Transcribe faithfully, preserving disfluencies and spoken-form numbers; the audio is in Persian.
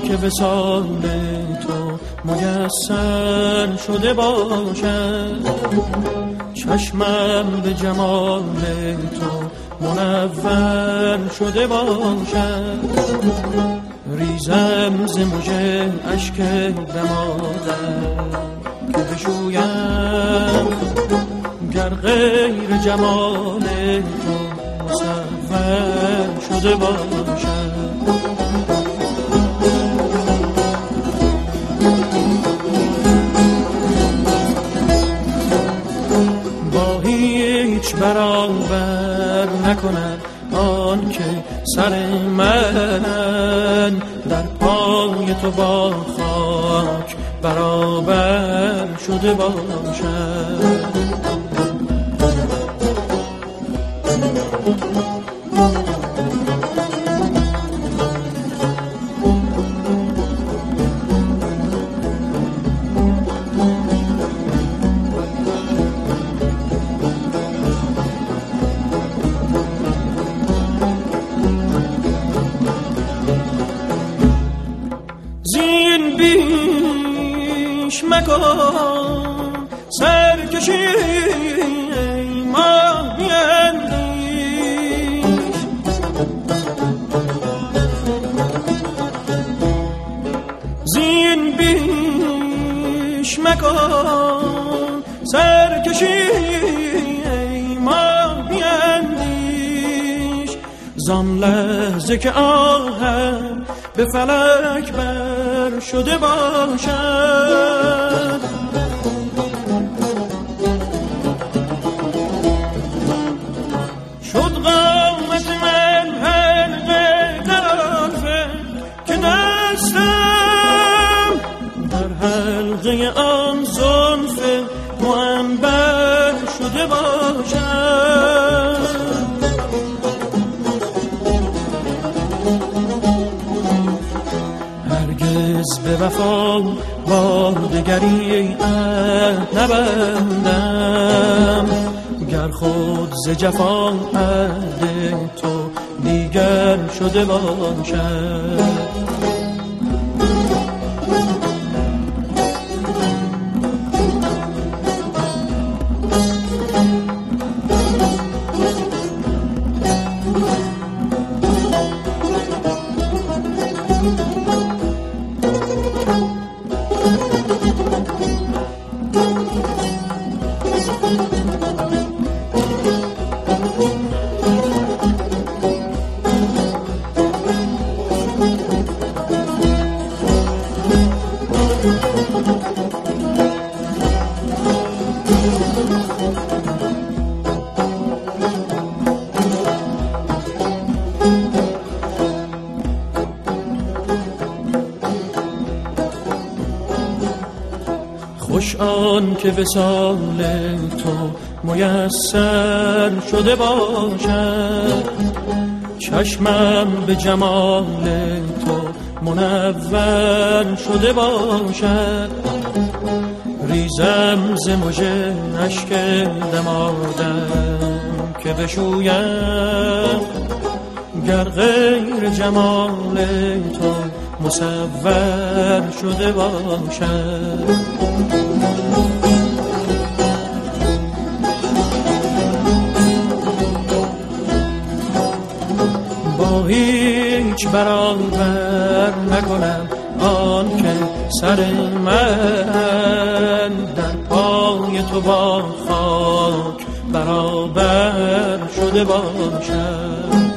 که وصال تو میسر شده باشد، چشمم به جمال تو منور شده باشد، ریزم ز مژه اشک دمادم که بشویم گر غیر جمال تو مصور شده باشد. با هیچ برابر نکند آن که سر من در پای تو با خاک برابر شده باشد. زین بیش مکن سرکشی ما بیندیش، زین بیش مکن سرکشی ما بیندیش، زان لحظه که آهم به فلک بر شده باشد، شد قامت من حلقه در آلفه که دستم در حلقه آن زلف معنبر شده باشد. به وفا با دگری عهد نبندم، گر خود ز جفا عهد تو دیگر شده باشد. خوش آن که وصال تو میسر شده باشد، چشمم به جمال تو منور شده باشد، ریزم ز مژه اشک دمادم که بشویم گر غیر جمال تو مصور شده باشد. با هیچ برابر نکنم آن که سر من در پای تو با خاک برابر شده باشد.